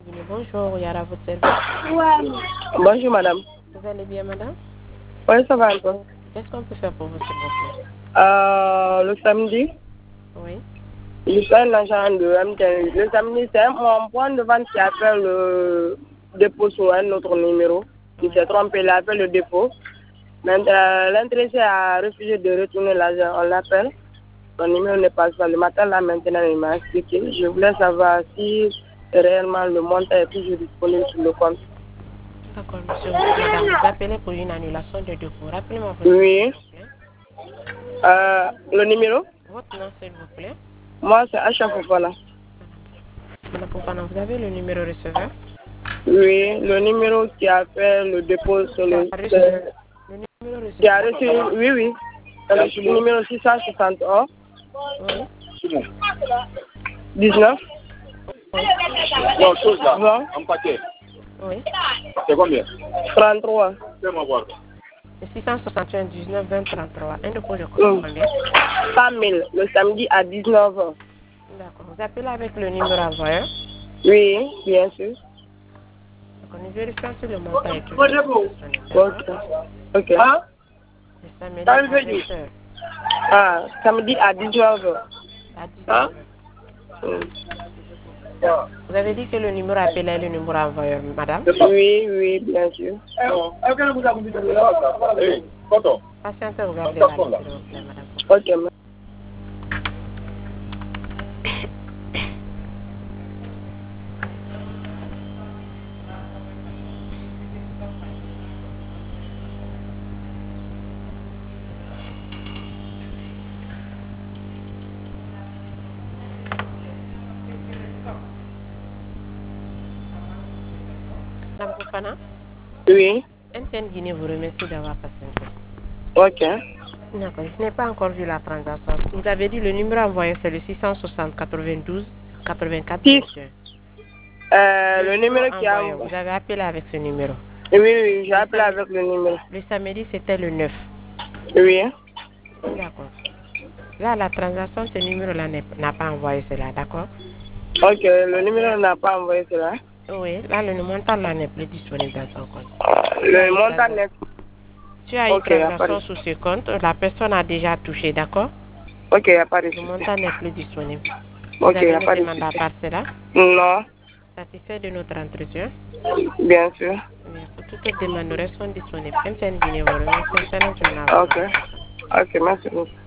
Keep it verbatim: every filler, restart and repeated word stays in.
Bonjour, Yara, votre service. Bonjour, madame. Vous allez bien, madame? Oui, ça va un peu. Qu'est-ce qu'on peut faire pour vous, s'il vous plaît? Euh, le samedi, Oui. je suis un agent de M T N. Le samedi, c'est mon point de vente qui a fait le dépôt sur un autre numéro. Il Oui. s'est trompé, il a fait le dépôt. Maintenant, l'intéressé a refusé de retourner l'argent. On l'appelle. Son numéro ne passe pas. Le matin, là, maintenant, il m'a expliqué. Je voulais savoir si réellement le montant est toujours disponible sur le compte. D'accord, monsieur. Madame, vous appelez pour une annulation de dépôt. Rappelez-moi votre Oui. nom, s'il vous plaît. Euh, le numéro? Votre nom, s'il vous plaît. Moi, c'est Acha Fofana. Madame Fofana, vous avez le numéro receveur? Oui, le numéro qui a fait le dépôt sur Qui a le... reçu le numéro Qui a receveur? reçu, oui, oui. C'est le numéro six cent soixante et un. Oui. dix-neuf. Oui. Non, chose là. vingt. Un paquet. Oui. C'est combien? trente-trois. Fais-moi voir. Le six cent soixante et un, dix-neuf, vingt, trente-trois. Un dépôt de Hum. combien? cent mille, le samedi à dix-neuf heures. D'accord. Vous appelez avec le numéro envoyeur? Oui, bien sûr. Donc, nous vérifions si le montant est toujours disponible. Ok. D'accord. Ok. Le samedi à vingt heures. Ah, samedi à dix-neuf heures. À dix-neuf heures. Hum. Vous avez dit que le numéro appelé est le numéro envoyeur, madame? Oui, oui, bien sûr. Patientez, regardez la liste, s'il vous plaît, madame. Ok, ma- Madame Fofana, Oui, M T N Guinée vous remercie d'avoir patienté. ok. D'accord, je n'ai pas encore vu la transaction. Vous avez dit le numéro envoyé, c'est le six cent soixante, quatre-vingt-douze, quatre-vingt-quatre, Six. vingt et un. Euh, le numéro qui a... envoyé, vous avez appelé avec ce numéro. Oui, oui, j'ai Le appelé samedi- avec le numéro. Le samedi, c'était le neuf. Oui. D'accord. Là, la transaction, ce numéro-là n'est- n'a pas envoyé cela, d'accord? Ok, le numéro n'a pas envoyé cela. Oui, là, le montant là n'est plus disponible dans son compte. Le montant net. Tu as une Ok, y a pas transaction de... sur ce compte, la personne a déjà touché, d'accord? Ok, il n'y a pas de Le souci. montant n'est plus disponible. Vous Ok, il avez n'y a une pas de demande à souci. part cela? Non, Satisfait de notre entretien? bien sûr. Bien, pour toutes les demandes, nous restons disponibles. M T N Guinée vous remercie. Excellente journée à vous. Ok. Ok, merci beaucoup.